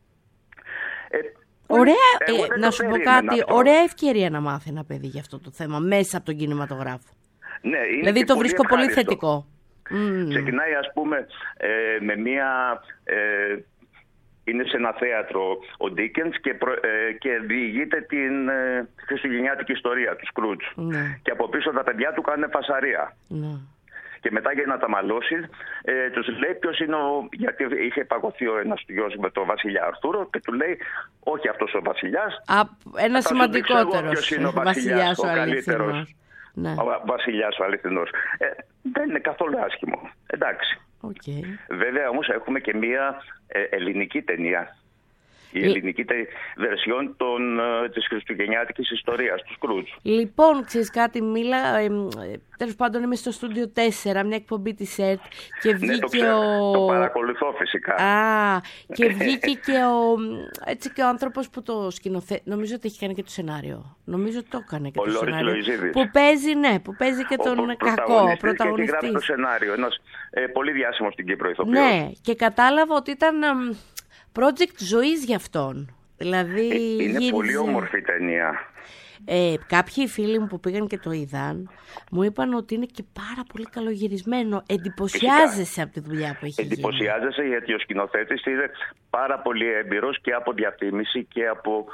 Ωραία, να σου πω κάτι, αυτό. Ωραία ευκαιρία να μάθει ένα παιδί για αυτό το θέμα μέσα από τον κινηματογράφο. Ναι, είναι δηλαδή το βρίσκω πολύ θετικό. Ξεκινάει, ας πούμε, με μία... είναι σε ένα θέατρο ο Ντίκενς και διηγείται την χριστουγεννιάτικη ιστορία του Σκρούτζ. Και από πίσω τα παιδιά του κάνουν φασαρία. Και μετά, για να τα μαλώσει, τους λέει ποιος είναι γιατί είχε παγωθεί ο ένας γιος με τον βασιλιά Αρθούρο και του λέει όχι αυτός ο βασιλιάς. Ένα σημαντικότερος ποιος είναι ο βασιλιάς, ο καλύτερος. Ναι. Ο βασιλιάς ο αληθινός. Δεν είναι καθόλου άσχημο. Εντάξει. Βέβαια όμως έχουμε και μία ελληνική ταινία. Η ελληνική βερσιόν της χριστουγεννιάτικης ιστορίας, του Σκρούτζ. Λοιπόν, ξέρεις κάτι, τέλος πάντων είμαι στο στούντιο 4, μια εκπομπή της ΕΡΤ και βγήκε το παρακολουθώ φυσικά. Και βγήκε και ο άνθρωπος που το σκηνοθέτει, νομίζω ότι έχει κάνει και το σενάριο. Νομίζω ότι το έκανε και ο το Λόρις σενάριο. Λοϊζίδης. Που παίζει και τον κακό πρωταγωνιστή. Και γράφει το σενάριο ενός πολύ διάσημο στην Κύπρο ηθοποιός. Ναι, και κατάλαβα ότι ήταν project ζωής για αυτόν. Δηλαδή, είναι πολύ όμορφη η ταινία. Κάποιοι φίλοι μου που πήγαν και το είδαν μου είπαν ότι είναι και πάρα πολύ καλογυρισμένο. Εντυπωσιάζεσαι από τη δουλειά που έχει γίνει. Εντυπωσιάζεσαι γιατί ο σκηνοθέτης είναι πάρα πολύ έμπειρος και από διαφήμιση και από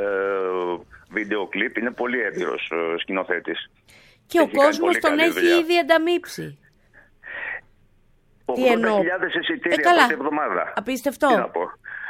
βίντεο κλιπ. Είναι πολύ έμπειρος σκηνοθέτης. Και ο κόσμος τον έχει ήδη ανταμείψει. 80.000 εισιτήρια από την εβδομάδα. Απίστευτο. Τι να πω.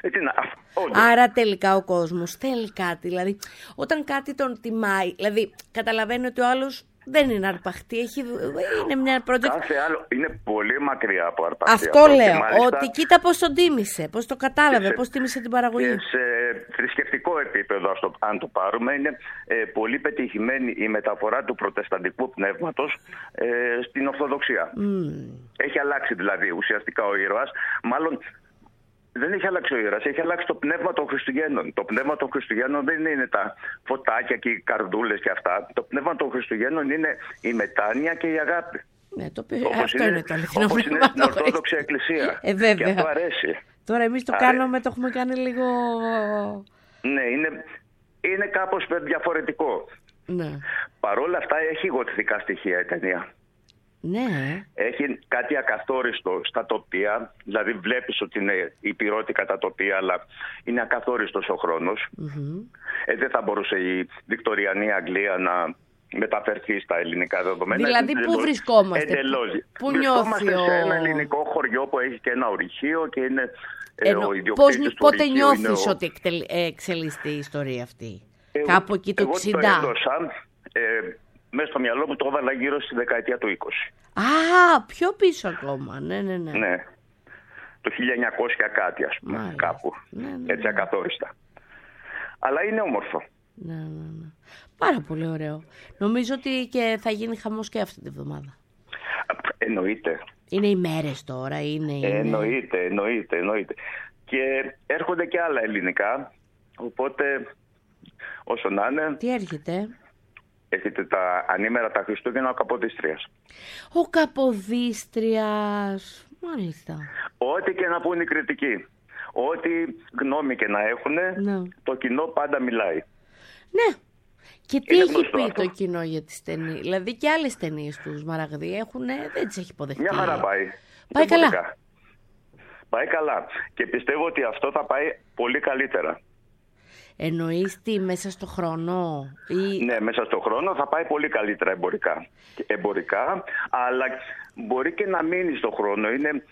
Άρα τελικά ο κόσμος θέλει κάτι. Δηλαδή, όταν κάτι τον τιμάει, δηλαδή καταλαβαίνει ότι ο άλλος δεν είναι αρπαχτή. Είναι μια project. Κάθε άλλο είναι πολύ μακριά από αρπαχτή. Αυτό λέω. Ότι κοίτα πώς τον τίμησε, πώς το κατάλαβε, πώς τίμησε την παραγωγή. Και σε θρησκευτικό επίπεδο, αν το πάρουμε, είναι πολύ πετυχημένη η μεταφορά του προτεσταντικού πνεύματος στην Ορθοδοξία. Έχει αλλάξει δηλαδή ουσιαστικά ο ήρωας. Μάλλον δεν έχει αλλάξει ο ήρωας, έχει αλλάξει το πνεύμα των Χριστουγέννων. Το πνεύμα των Χριστουγέννων δεν είναι τα φωτάκια και οι καρδούλες και αυτά. Το πνεύμα των Χριστουγέννων είναι η μετάνοια και η αγάπη. Ναι, αυτό είναι το αληθινό πνεύμα. Όπως είναι στην Ορθόδοξη Εκκλησία. Βέβαια. Και αυτό αρέσει. Τώρα εμείς το κάνουμε, το έχουμε κάνει λίγο. Ναι, είναι κάπως διαφορετικό. Ναι. Παρόλα αυτά έχει γοτθικά στοιχεία η ταινία. Ναι. Έχει κάτι ακαθόριστο στα τοπία, δηλαδή βλέπεις ότι είναι υπηρώτικα τα τοπία, αλλά είναι ακαθόριστος ο χρόνος. Δεν θα μπορούσε η Βικτωριανή Αγγλία να μεταφερθεί στα ελληνικά δεδομένα. Δηλαδή πού βρισκόμαστε, πού βρισκόμαστε σε ένα ελληνικό χωριό που έχει και ένα ορυχείο και είναι ο ιδιοκτήτης του πότε ορυχείου. νιώθεις ότι εξελίσσεται η ιστορία αυτή? Κάπου εκεί το 60. Εγώ το έδωσα, μέσα στο μυαλό μου το έβαλα γύρω στη δεκαετία του 20. Πιο πίσω ακόμα. Ναι. Το 1900 κάτι, ας πούμε. Μάλιστα. Κάπου. Ναι. Έτσι ακαθόριστα. Αλλά είναι όμορφο. Ναι. Πάρα πολύ ωραίο. Νομίζω ότι και θα γίνει χαμός και αυτή τη βδομάδα. Εννοείται. Είναι οι μέρες τώρα. Εννοείται. Και έρχονται και άλλα ελληνικά. Οπότε όσο να είναι. Τι έρχεται? Έχετε τα ανήμερα τα Χριστούγεννα ο Καποδίστριας. Ο Καποδίστριας, μάλιστα. Ό,τι και να πούν οι κριτικοί, ό,τι γνώμη και να έχουν, το κοινό πάντα μιλάει. Ναι. Και τι έχει πει αυτό το κοινό για τις ταινίες? Δηλαδή και άλλες ταινίες του Σμαραγδί δεν τις έχει υποδεχτεί. Μια χαρά πάει. Πάει καλά. Πάει καλά. Και πιστεύω ότι αυτό θα πάει πολύ καλύτερα. Εννοείς τι, μέσα στο χρόνο? Ναι, μέσα στο χρόνο θα πάει πολύ καλύτερα εμπορικά, αλλά μπορεί και να μείνει στο χρόνο.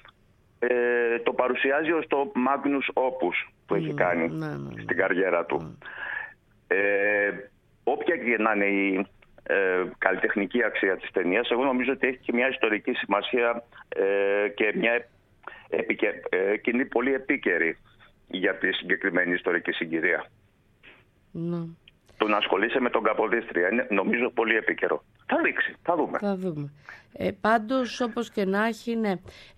Το παρουσιάζει ως το Magnus Opus που έχει κάνει στην καριέρα του. Όποια και να είναι η καλλιτεχνική αξία της ταινίας, εγώ νομίζω ότι έχει και μια ιστορική σημασία και είναι πολύ επίκαιρη για τη συγκεκριμένη ιστορική συγκυρία. Το να ασχολείσαι με τον Καποδίστρια είναι νομίζω πολύ επίκαιρο. Θα δείξει, θα δούμε. Πάντως όπως και να έχει, ναι.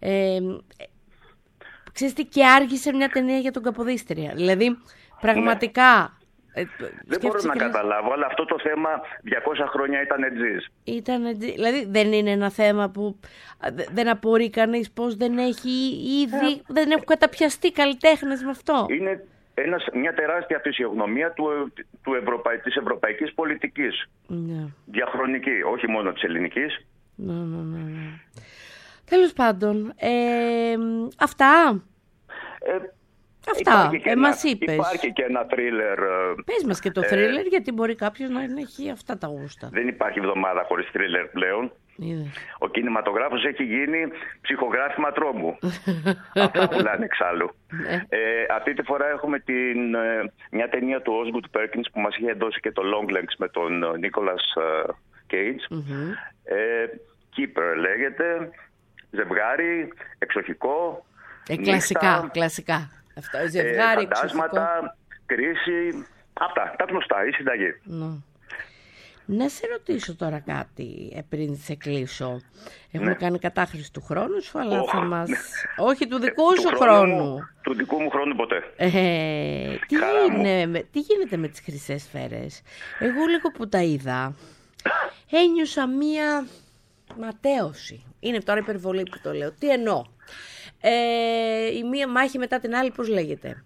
Ξέρεις τι, και άργησε μια ταινία για τον Καποδίστρια. Δηλαδή πραγματικά. Δεν μπορώ να καταλάβω, αλλά αυτό το θέμα 200 χρόνια ήταν ετζής. Δηλαδή δεν είναι ένα θέμα που δεν απορεί κανείς πως δεν έχει ήδη, δεν έχουν καταπιαστεί καλλιτέχνες με αυτό. Είναι μια τεράστια φυσιογνωμία της ευρωπαϊκής πολιτικής. Διαχρονική, όχι μόνο της ελληνικής. Ναι. Τέλος πάντων, αυτά. Μας είπες. Υπάρχει και ένα θρίλερ. Πες μας και το θρίλερ, γιατί μπορεί κάποιος να έχει αυτά τα γούστα. Δεν υπάρχει εβδομάδα χωρίς θρίλερ πλέον. Ο κινηματογράφος έχει γίνει ψυχογράφημα τρόμου. Αυτά πουλάνε εξάλλου. Αυτή τη φορά έχουμε μια ταινία του Osgood Perkins που μας είχε δώσει και το Longlegs με τον Nicolas Cage. Keeper λέγεται. Ζευγάρι, εξοχικό. Κλασικά. Αυτό, ζευγάρι, φαντάσματα, κρίση, αυτά, τα γνωστά, η συνταγή. Να σε ρωτήσω τώρα κάτι πριν σε κλείσω. Έχουμε κάνει κατάχρηση του χρόνου σου, αλλά θα μας... Όχι του δικού σου χρόνου. Του δικού μου χρόνου ποτέ. Τι γίνεται με τις χρυσές σφαίρες? Εγώ λίγο που τα είδα, ένιωσα μία ματέωση. Είναι τώρα υπερβολή που το λέω. Τι εννοώ? Η μία μάχη μετά την άλλη, πώς λέγεται?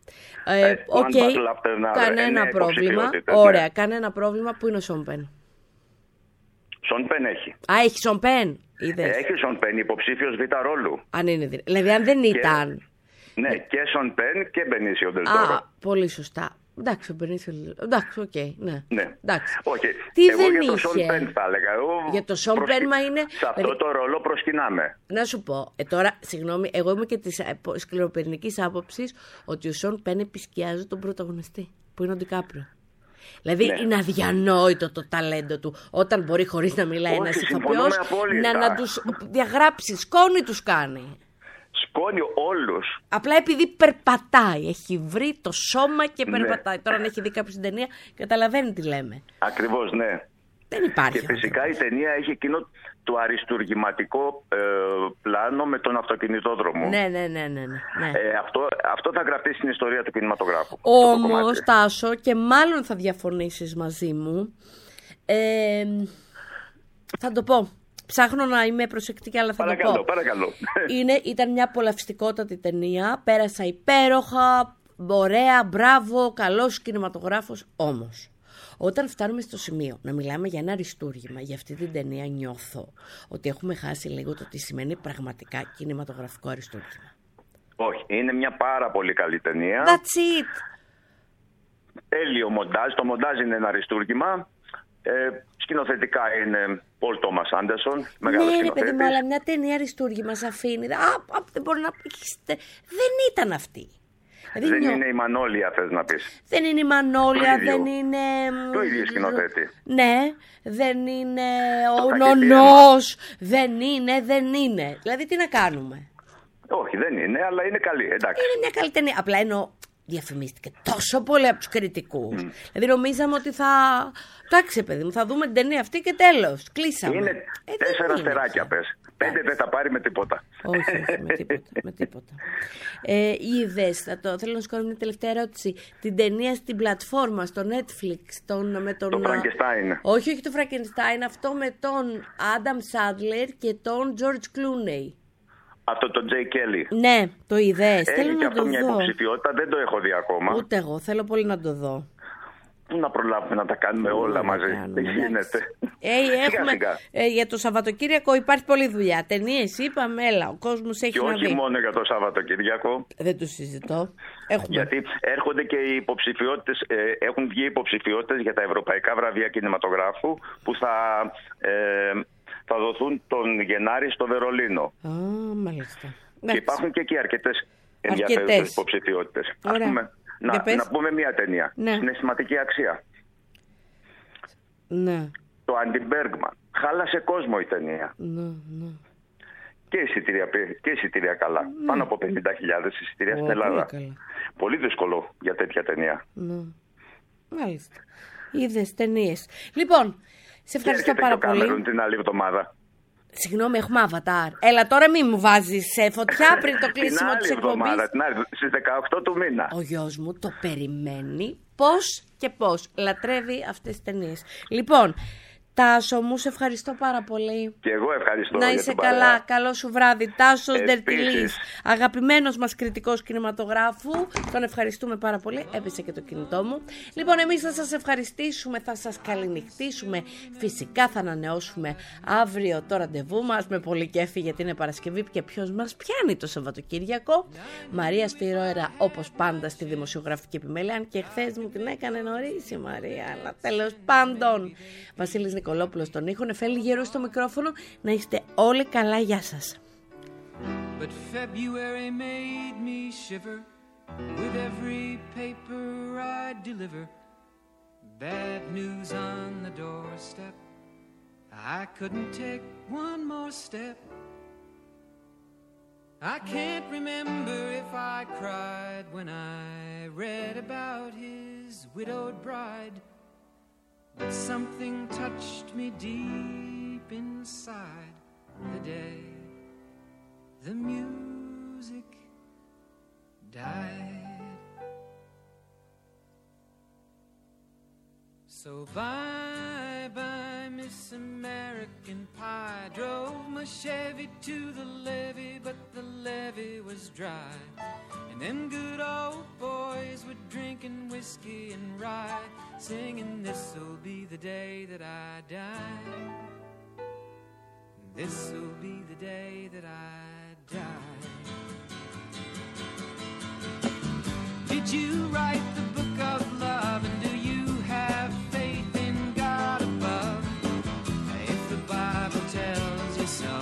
Κανένα πρόβλημα. Ωραία, κανένα πρόβλημα. Πού είναι ο Σον Πεν? Σον Πεν έχει. Έχει Σον Πεν. Έχει Σον Πεν, υποψήφιος β' ρόλου. Αν είναι δηλαδή, αν δεν ήταν. Ναι, και Σον Πεν και Μπενίσιο Ντελ Τόρο. Πολύ σωστά. Εντάξει, ο Μπενίσιο. Εντάξει, οκ, ναι. Εντάξει. Τι εγώ δεν για το Σον Πεν θα έλεγα. Για το Σον Πεν, μα είναι. Σε αυτό το ρόλο προσκυνάμε. Να σου πω, τώρα, συγγνώμη, εγώ είμαι και τη σκληροπυρηνική άποψη ότι ο Σον Πεν επισκιάζει τον πρωταγωνιστή, που είναι ο Ντικάπριο. Δηλαδή είναι αδιανόητο το ταλέντο του όταν μπορεί χωρίς να μιλάει ένας ηθοποιός να τους διαγράψει. Σκόνη τους κάνει. Σκόνη όλους. Απλά επειδή περπατάει. Έχει βρει το σώμα και περπατάει. Τώρα αν έχει δει κάποιο την ταινία καταλαβαίνει τι λέμε. Ακριβώς, ναι. Δεν υπάρχει. Και φυσικά η ταινία έχει εκείνο το αριστουργηματικό πλάνο με τον αυτοκινητόδρομο. Ναι. Αυτό θα γραφτεί στην ιστορία του κινηματογράφου. Όμως, Τάσο, και μάλλον θα διαφωνήσεις μαζί μου, θα το πω. Ψάχνω να είμαι προσεκτική, αλλά θα το πω. Παρακαλώ. Ήταν μια απολαυστικότατη ταινία. Πέρασα υπέροχα, ωραία, μπράβο, καλός κινηματογράφος. Όμως, όταν φτάνουμε στο σημείο να μιλάμε για ένα αριστούργημα, για αυτή την ταινία νιώθω ότι έχουμε χάσει λίγο το τι σημαίνει πραγματικά κινηματογραφικό αριστούργημα. Όχι, είναι μια πάρα πολύ καλή ταινία. That's it. Τέλειο μοντάζ. Το μοντάζ είναι ένα αριστούργημα. Σκηνοθετικά είναι Πολ Τόμας Άντερσον, μεγάλος σκηνοθέτης. Ναι, παιδί μου, αλλά μια ταινία αριστούργημα μας αφήνει. Δεν μπορεί να πεις. Δεν ήταν αυτή. Δεν είναι η Μανόλια, θες να πεις. Δεν είναι η Μανόλια, δεν είναι... Το ίδιο σκηνοθέτη. Ναι, δεν είναι ο Νονός, δεν είναι. Δηλαδή τι να κάνουμε. Όχι, δεν είναι, αλλά είναι καλή, εντάξει. Είναι μια καλή ταινία, απλά εννοώ διαφημίστηκε τόσο πολύ από τους κριτικούς. Δηλαδή νομίζαμε ότι θα... Εντάξει, παιδί μου, θα δούμε την ταινία αυτή και τέλος. Κλείσαμε. Είναι 4 αστεράκια, πες. 5 δεν θα πάρει με τίποτα. Όχι, με τίποτα. Είδες, θέλω να σου κάνω μια τελευταία ερώτηση. Την ταινία στην πλατφόρμα, στο Netflix, το Frankenstein. Όχι το Frankenstein, αυτό με τον Adam Sandler και τον George Clooney. Αυτό το Jay Kelly. Ναι, το είδες. Έχει και αυτό μια υποψηφιότητα, δεν το έχω δει ακόμα. Ούτε εγώ, θέλω πολύ να το δω. Πού να προλάβουμε να τα κάνουμε όλα μαζί. Δεν γίνεται. Σιγά. Για το Σαββατοκύριακο υπάρχει πολλή δουλειά. Ταινίες είπαμε, έλα, ο κόσμος έχει να δει. Και όχι μόνο για το Σαββατοκύριακο. Δεν το συζητώ. Γιατί έρχονται και οι υποψηφιότητες, έχουν βγει υποψηφιότητες για τα ευρωπαϊκά βραβεία κινηματογράφου που θα δοθούν τον Γενάρη στο Βερολίνο. Μάλιστα. Και υπάρχουν και εκεί αρκετές ενδιαφέρουσες υποψηφιότητες. Ας πούμε, να πούμε μια ταινία. Συναισθηματική αξία. Ναι. Το Αντι-Μπέργκμαν. Χάλασε κόσμο η ταινία. Ναι. Και εισιτήρια καλά. Πάνω από 50.000 εισιτήρια στην Ελλάδα. Πολύ δύσκολο για τέτοια ταινία. Ναι. Μάλιστα. Είδες ταινίες. Λοιπόν, σε ευχαριστώ πάρα πολύ. Κάμερον την άλλη εβδομάδα. Συγγνώμη, έχουμε Avatar. Έλα τώρα μην μου βάζεις σε φωτιά πριν το κλείσιμο της εκπομπής. Την άλλη στις 18 του μήνα. Ο γιος μου το περιμένει πώς και πώς. Λατρεύει αυτές τις ταινίες. Λοιπόν, Τάσο μου, σε ευχαριστώ πάρα πολύ. Και εγώ ευχαριστώ. Να είσαι καλά. Καλό σου βράδυ. Τάσος Ντερτιλής, αγαπημένος μας κριτικός κινηματογράφου. Τον ευχαριστούμε πάρα πολύ. Έπεσε και το κινητό μου. Λοιπόν, εμείς θα σας ευχαριστήσουμε, θα σας καληνυχτήσουμε. Φυσικά θα ανανεώσουμε αύριο το ραντεβού μας με πολύ κέφι, γιατί είναι Παρασκευή και ποιος μας πιάνει το Σαββατοκύριακο. Μαρία Σπυρόερα, όπως πάντα, στη δημοσιογραφική επιμέλεια. Αν και χθες μου την έκανε νωρίς η Μαρία, αλλά τέλος πάντων. Βασίλης Νικολόπουλος στον ήχο, Νεφέλη Γερού στο μικρόφωνο. Να είστε όλοι καλά, γεια σας. But February made me shiver with every paper I deliver. Bad news on the doorstep. I couldn't take one more step. I can't remember if I cried when I read about his widowed bride, but something touched me deep inside the day the music died. So bye-bye, Miss American Pie. Drove my Chevy to the levee, but the levee was dry. And them good old boys were drinking whiskey and rye, singing, this'll be the day that I die. This'll be the day that I die. Did you write the book of love, and do you have faith in God above? If the Bible tells you so.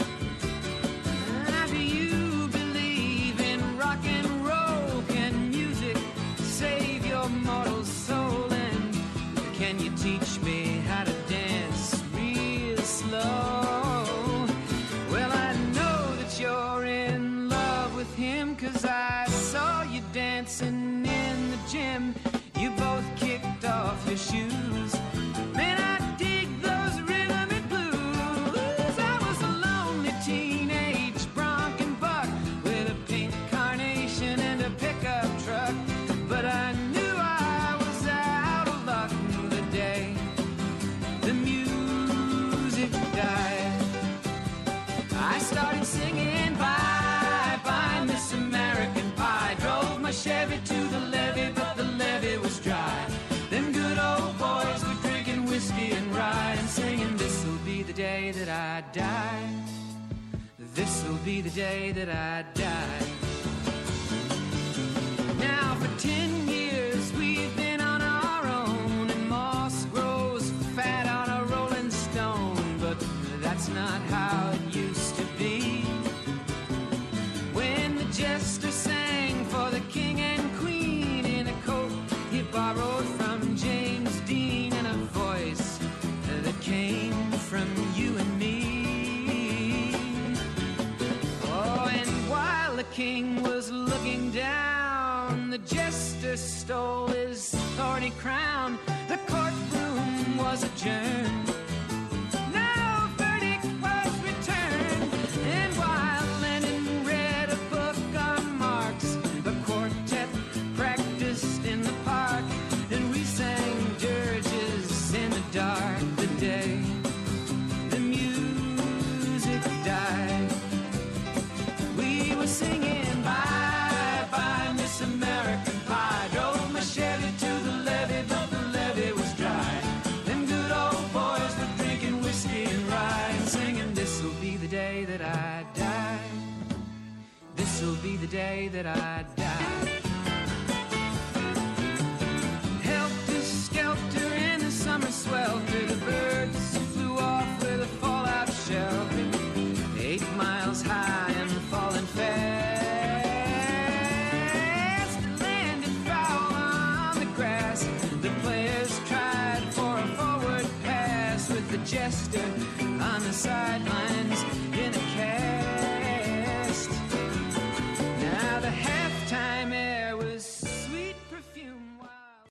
Do you believe in rock and roll? Can music save your mortal soul? And can you teach me how to dance real slow? Well, I know that you're in love with him, 'cause I saw you dancing in the gym. You both kicked off your shoes. Man, I dig those rhythm and blues. I was a lonely teenage bronc and buck with a pink carnation and a pickup truck, but I knew I was out of luck the day the music died. I started singing bye-bye, Miss American Pie. Drove my Chevy to the levee, but the levee was dry. Them good old boys were drinking whiskey and rye and singing, this'll be the day that I die. This'll be the day that I die. Now for 10 years we've been on our own, and moss grows fat on a rolling stone, but that's not how it used to be. When the jester sang for the king and queen in a coat he borrowed from James Dean, and a voice that came from you and me. Oh, and while the king was looking down, the jester stole his thorny crown. The courtroom was adjourned. No verdict was returned. And while Lenin read a book on Marx, the quartet practiced in the park, and we sang dirges in the dark the day the music died. We were singing bye-bye, Miss American Pie. Drove my Chevy to the levee, but the levee was dry. Them good old boys were drinking whiskey and rye and singing, this'll be the day that I die. This'll be the day that I die. Helter-skelter in the summer swelter, the birds flew off with a fallout shelter. 8 miles high and falling fast, landed foul on the grass. The players tried for a forward pass with the jester on the sidelines.